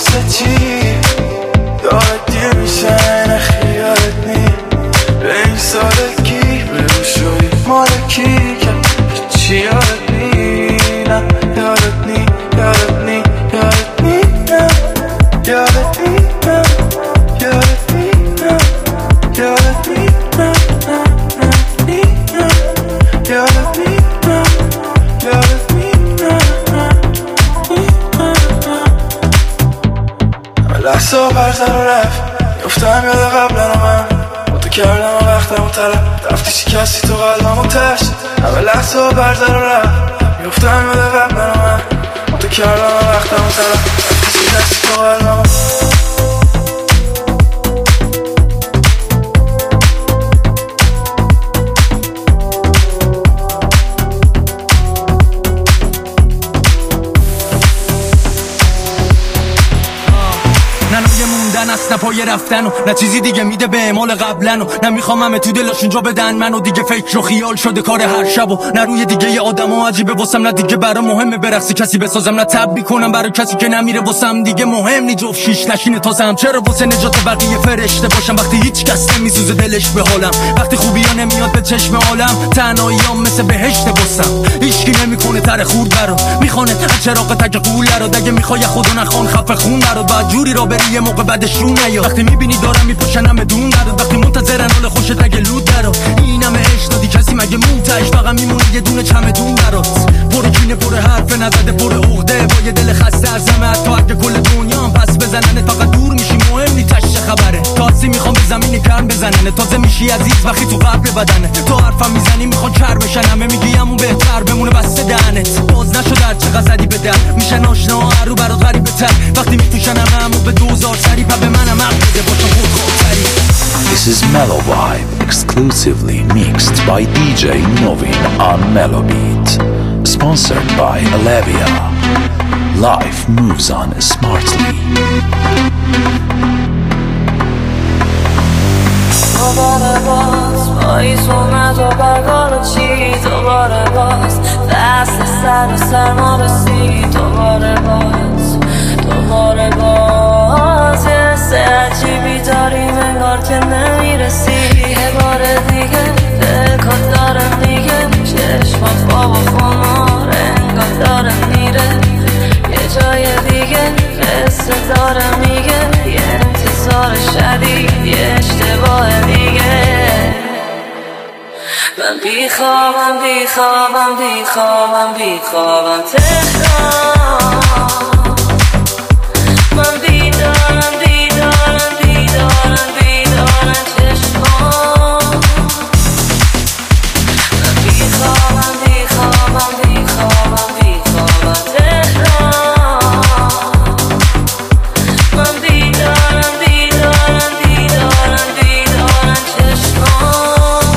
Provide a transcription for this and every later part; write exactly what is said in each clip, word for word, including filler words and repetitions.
واسه چی دارت دیر میشه نخیالت نی به این سادگی بگو شوی مالکی که چی یادت نی نه یادت نی یادت نی یادت نی نه یادت نی نه یادت نی نه یادت نی نه نه نی نه یادت نی نه یادت نی نه لحظه و برزن و رفت گفتم یاد قبلا من با تو کردم و وقتم و طلب رفتی شکستی تو قلبم و تشت همه لحظه و برزن و رفت گفتم یاد قبلا من با تو کردم و وقتم و طلب رفتی شکستی تو قلبم و نه پای رفتن و نه چیزی دیگه میده به اعمال قبلن و نه میخوام همه تو دلاشون جا بدن منو دیگه فکر و خیال شده کار هر شب و نه روی دیگه ی آدم ها عجیبه واسم نه دیگه برا مهمه برقصی کسی بسازم نه تب میکنم برای کسی که نمیره واسم دیگه مهم نی جفت شیش نشینه تازم چرا واسه نجات بقیه فرشته باشم وقتی هیچ کس نمیسوزه دلش به حالم وقتی خوبی ها نمیاد به چشم عالم تنهاییام مثل بهشت واسم هیچکی نمیکنه تر خور برو میخونه از چراغ تک قول رو دیگه میخوای خدا نخوان خفه خون برو بعد جوری را بری یه موقع بعدشون نیا وقتی میبینی دارم میپوشنم بدون درد وقتی منتظرن حال خوشت اگه لود درو اینم عشق دادی کسی مگه موتش فقط میمونه یه دونه چمدون برات پر کینه پر حرف نزده پر عقده با یه دل خسته ازمه حتی اگه کل دنیا پس بزننه فقط دور میشی مهم نی تش خبره تاسی میخوام به زمین کرم بزننه تازه میشی عزیز وقتی تو قلب بدنه تو حرفم میزنی میخوان کر بشن همه میگی همون بهتر بمونه بسته دهنت باز نشد هر چقدر زدی به در میشن آشنا هر رو برات غریبه تر وقتی میپوشن همه به دوزار سری پا به منم عقل بده باشم خودخواه. This is Mellow Vibe, exclusively mixed by D J Novin on Mellowbeat. Sponsored by Alevia. Life moves on smartly. دوباره باز پاییز اومد و برگار چی دوباره باز دست سر و سرما رسید دوباره باز دوباره باز یه حس عجیبی داریم انگار که نمیرسی یه بار دیگه دلکات داره میگه چشمات خواب و خمار انگار داره میره یه جای دیگه قصه داره میگه یه انتظار شدید یه اشتباه دیگه من بیخوابم بیخوابم بیخوابم بیخوابم تهران من بیدارم بیدارم بیدارم بیدارم چشمان من بیخوابم بیخوابم بیخوابم بیخوابم تهران من بیدارم بیدارم بیدارم بیدارم چشمان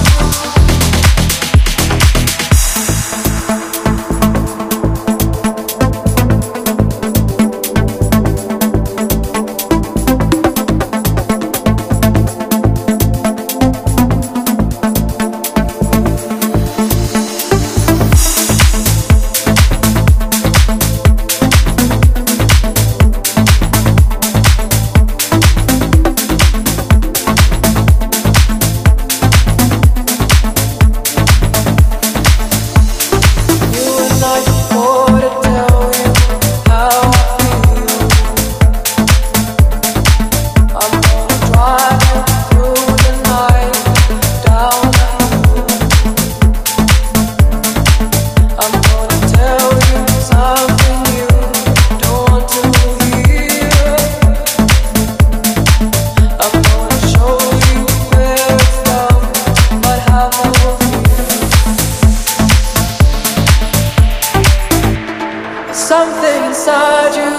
Something inside you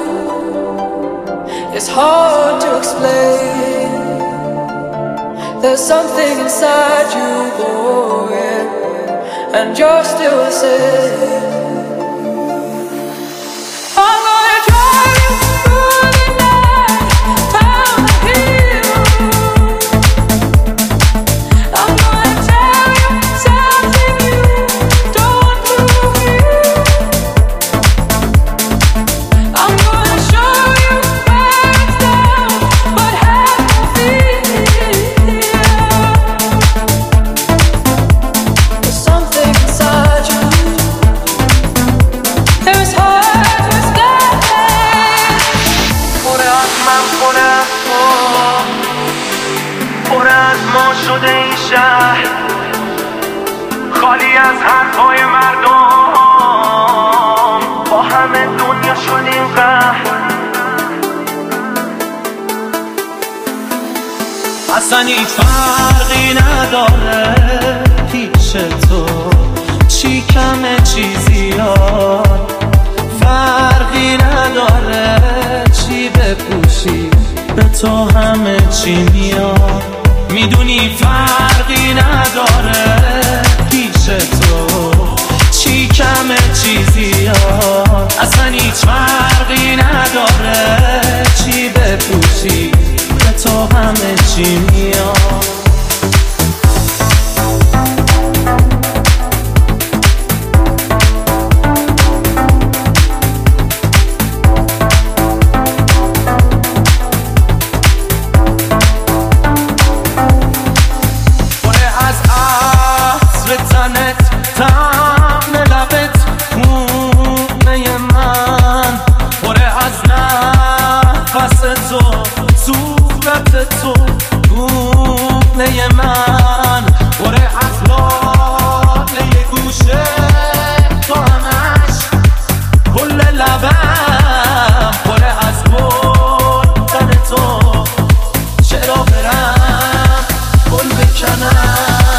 is hard to explain. There's something inside you, boy, and you're still the same. I'm gonna drive you through the night, found the hill. I'm gonna tell you something you don't believe. I'm gonna show you شهر خالی از حرفای مردم، با همه دنیا شدیم قهر. اصلا هیچ فرقی نداره پیش تو چی کمه چی زیاد، فرقی نداره چی بپوشی به تو همه چی میاد. میدونی فرقی نداره پیش تو چی کمه چی زیاد، اصلا هیچ فرقی نداره چی بپوشی به تو همه چی میاد. طعم لبت خونه من، پره از نفس تو صورت تو گونه من، پره از لاله گوشه تو همش کل لبم، پره از بردن تو چرا برم گل بکنم.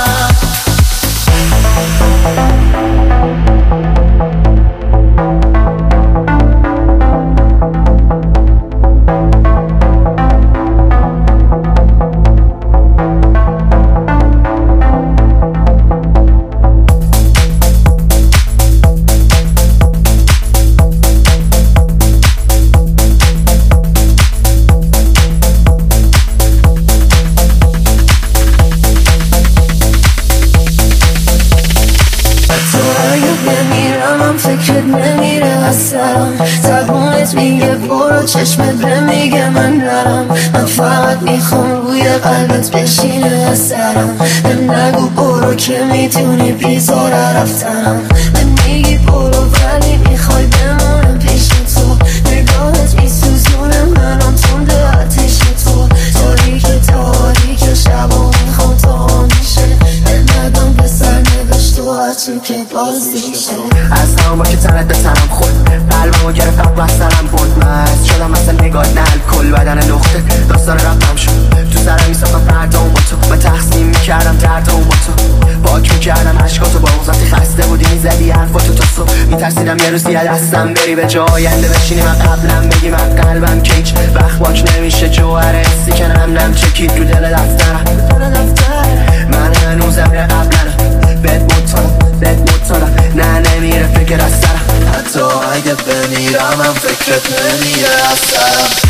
زبونت میگه برو، چشمت به میگه من نرم. من فقط میخوام روی قلبت بشینه از سرم. من نگو برو که میتونی بیزاره رفتنم. من میگی برو ولی میخوای بمونم پیش تو. نگاهت میسوزونه منم تنده آتیش تو. تاریک تاریک شب و میخوام تا میشه ندام به سر نوشت و هرچی که باز دیشه. از همون با که تنت به تنم خود قلبمو گرفت و بسترم برد. مست شدم مثل نگاه نل کل بدن نقطه داستان رفتم شد. تو سرم میساختم فردام با تو، من تقسیم میکردم دردام با تو. پاک میکردم عشقاتو با وقتی خسته بودی میزدی حرفاتو تا صبح. میترسیدم یه روز یه دستم بری به جا آینده بشینی من قبلم بگی من قلبم که هیچ وقت باک نمیشه جوهر حسی که نم نم چکید رو دل دفترم. من هنوزم یه قبلنم بهت مطالم بهت مطالم نه نمیره فکر از سرم. حتی اگه بمیرم هم فکرت نمیره از سرم.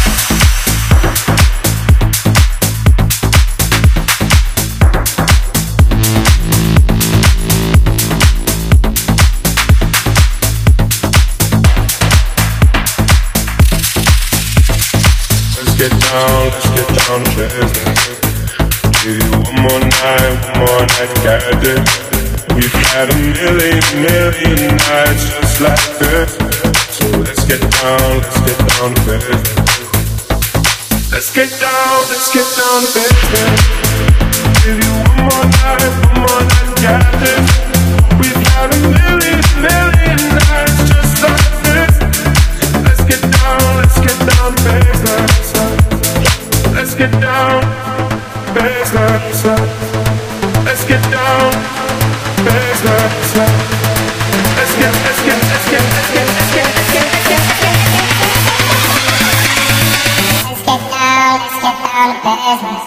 Let's get down, let's get down to business. Give you one more night, one more night, got it. We've had a million, million nights just like this. So let's get down, let's get down to business. Let's get down, let's get down to business. Give you one more night, one more night, got it. We've had a million, million nights just like this. Let's get down, let's get down to business. Let's get down, business. Let's get down, business. Let's get, let's get, let's get, let's get, let's get, let's get, let's get, let's get, let's get. Let's get down, let's get down to business.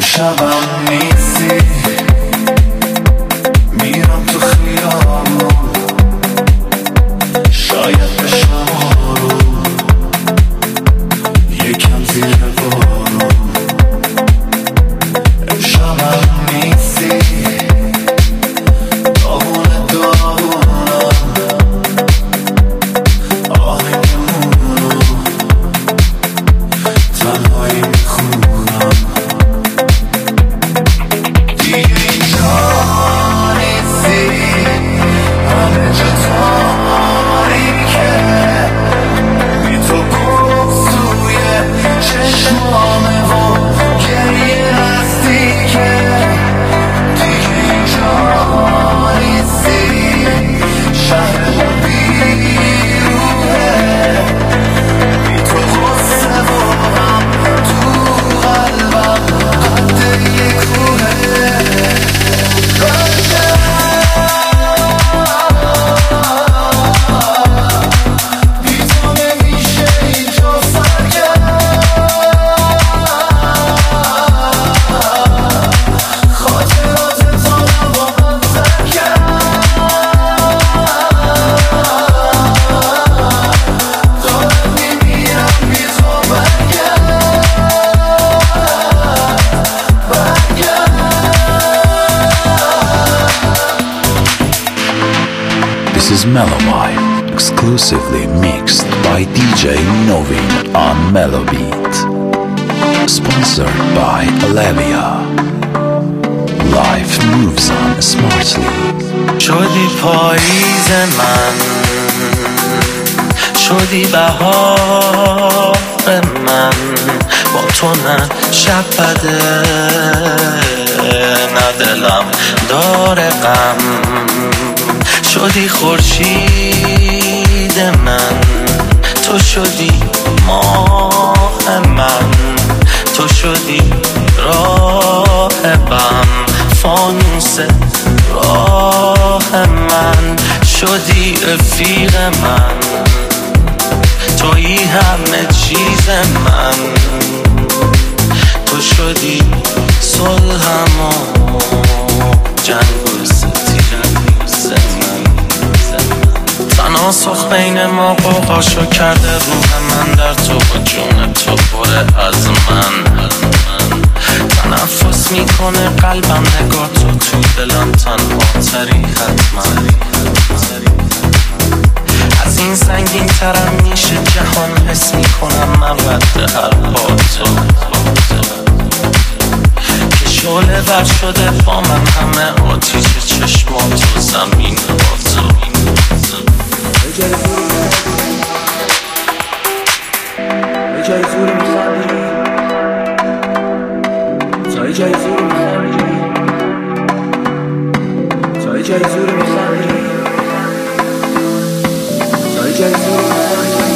امشبم نیستی میرم تو خیابون شاید بشم آروم یکم زیر بارون امشبم نیستی داغونه داغونم آهنگمونو تنهایی میخونم دیگه اینجا نیستی همه جا تاریکه بی تو بغض توی چشمامه و گریه هستی که دیگه اینجا نیستی شهر بیروحه بی تو غصه و غم تو قلبم قد یک کوهه بی تو نمیشه اینجا سرگرم خاطرات تو با من سرگرم دارم میمیرم بی تو برگرم This is Mellow Vibe, exclusively mixed by D J Novin on Mellow Beat. Sponsored by Olivia. Life moves on smartly. شدی پاییز من شدی بهار من با تو نه شب بده نه دلم داره غم شدی خورشید من تو شدی ماه من تو شدی راهبم فانوس راه من شدی رفیق من تویی همه چیز من تو شدی صلحم و جنگ و ستیز من تناسخ بین ما قوقاشو کرده روح من در تو و جون تو پره از من تنفس میکنه قلبم نگاه تو تو دلم تنها تری حتما از این سنگین ترم میشه جهان حس میکنم من رد هر پا تو که شعله ور شده با من همه آتیش چشمات و زمین با تو یه جای زور میخندی تا یه جای زور میخندی تا یه جای زور میخندی تا یه جای زور میخندی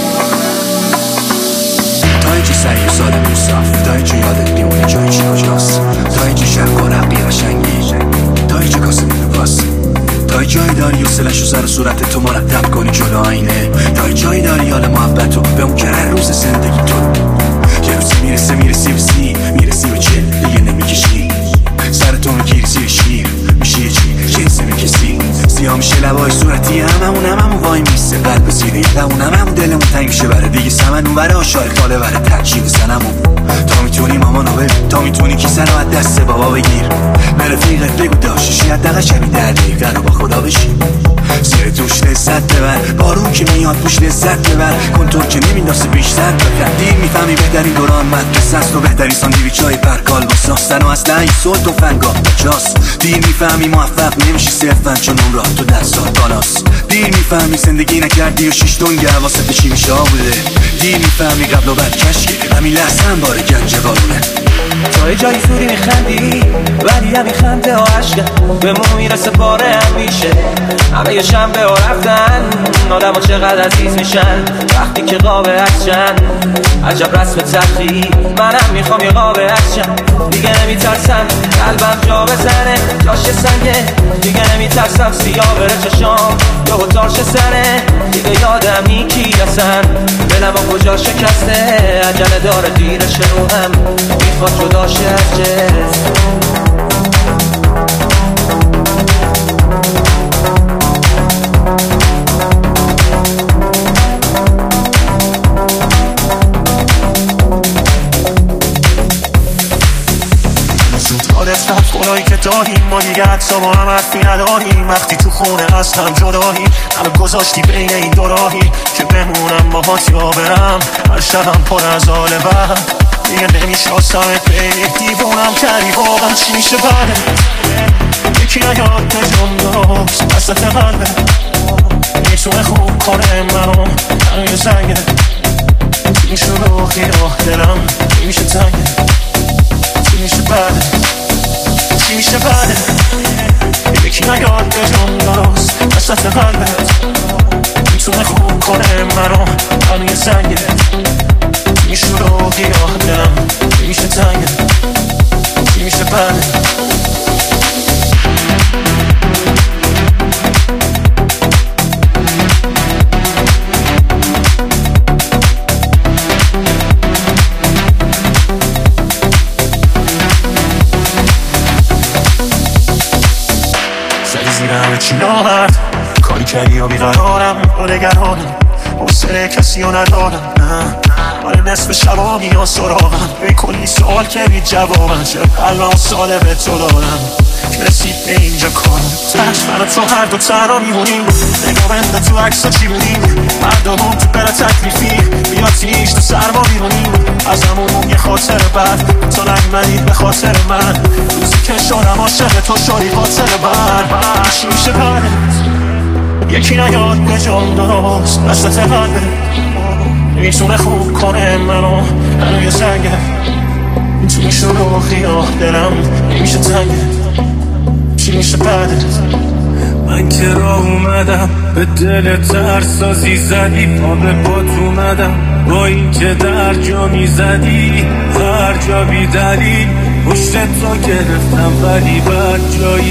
تا اینجا سریع و ساده موصف تا اینجا یادت میمونه جای چی کجاست تا اینجا شرق و رقی قشنگی تا اینجا کاسه میدوکاست تا جایی داری و سلش و سر و صورت تو مرتب کنی جلو آینه تا جایی داری حال محبت و به اون که هر روز زندگی تو یه روزی میرسه میرسی به سی میرسی به چه دیگه نمیکشی سر تو میگیری زیر شیر میشه یه چی جنسه میکسی سیاه میشه لبای صورتی هممون هممون وای میسته قلب زیره یه لمون هممون دلمون تنگ میشه بره دیگه سمن اون بره آشای خاله بره ترچید زنمون تا میتونی مامانو ببین تا میتونی کیسه رو از دست بابا بگیر به رفیقت بگو داشتشی حداقل شبی در دقیقه رو با خدا بشی زیر توش لذت ببر بارون که میاد پوش لذت ببر کنتور که نمینداسه بیشتر بکن دیر میفهمی بهترین دوران مدرسه است و بهتری ساندویچ های پرکال با ساختن و اصلا این صوت و فنگاه بچاست دیر میفهمی موفق نمیشی صرفا چون اون راه تو دستات بالاست دیر میفهمی زندگی نکردی و شیش دنگ حواست چی میشه بوده دیر میفهمی قبل و بعد کشکی همین لحظه هم باره گنج قانونه تا یه جایی زوری میخندی ولی همین خنده ها عشقه به مو میرسه باره هم میشه همه یه شنبه ها رفتن آدم ها چقدر عزیز میشن وقتی که قاب عکسشن عجب رسم تلخی منم میخوام یه قاب عکسشن دیگه نمیترسم قلبم جا بزنه جاش سنگه دیگه نمیترسم سیاه بره چشام یا بطارش سره دیگه یادم نیکی رسن دلم ها کجا شکسته عجله داره دیرش رو هم با جدا شه از جسم. خونایی که داریم ما دیگه حتی با هم حرفی نداریم. وقتی تو خونه از هم جداییم همه گذاشتی بین این دو راهی که بمونم با هات یا برم. هر شبم پر از حال بر دیگه نمیشناسمت بینی دیوونم کردی واقعا چی میشه بعد یکی نیاد نجم درست وسط قلبه میتونه خوب کنه منو هنوی زنگه چی میشه روحی راه دلم چی میشه تنگه چی میشه بعد چی میشه بعد یکی نیاد بجام درست وسط قلبت میتونه خوب کنه منو هنوی زنگه چی میشه رو گیاه دلم چی میشه تنگه چی میشه بعد همه چی نامرد کاری کردی یا بیقرارم با نگرانم حوصله کسی رو ندارم آره نصف شبا میان سراغم به کلی سوال که بی جوابم چرا قلبم ساله به تو دارم که رسید به اینجا کارم تش من تو هر دو تنها میمونیم نگاه بنده تو عکس ها چی بینیم مردمون تو بره تکلیفی بیا تیش تو سرما بیرونیم از همون یه خاطر بعد تو نگمدید به خاطر من روزی که شدم عاشق تو شدی خاطر بر چی میشه پرد یکی نیاد به جام درست وسط قلبه میتونه خوب کنه منو هنوی زنگه میتونه شروع خیاه دلم نمیشه تنگه چی میشه بعدت من که راه اومدم به دل ترسازی زدی پا به پات اومدم با این که در جا میزدی هر جا بی دلیل پشت تو گرفتم ولی بر جایی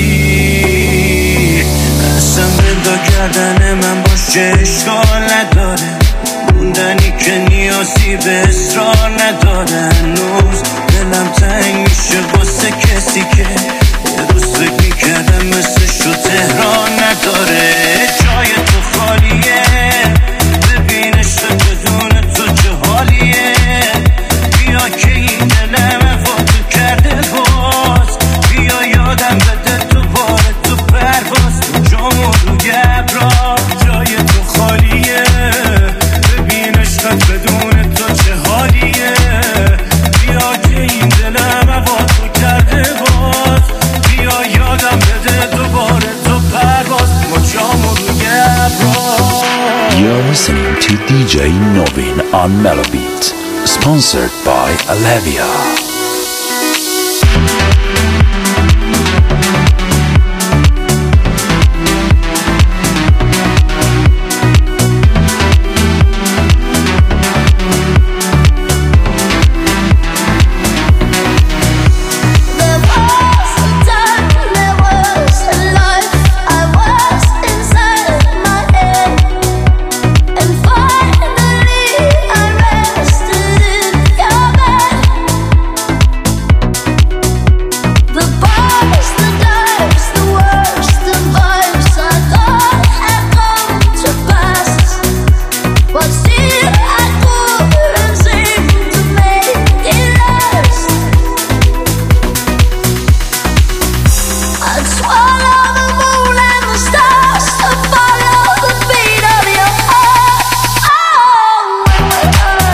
زدی اصلا بندا گردن من باشه اشکال نداره موندنی که نیازی به اصرار نداره هنوز دلم تنگ میشه واسه کسی که یه روز فکر میکردم مثل شو تهران نداره جای تو خالیه ببینش بدون تو چه حالیه بیا که این دلم وفاتو کرده باز بیا یادم بده تو بار تو پرواز تو جامو رو گبرا جای تو خالیه ببینش بدون تو چه حالیه بیا که این دلم وفاتو کرده باز بیا یادم بده دوباره تو پرواز ما جامو رو گبرا. You're listening to D J Novin on Melobeat, sponsored by Alevia.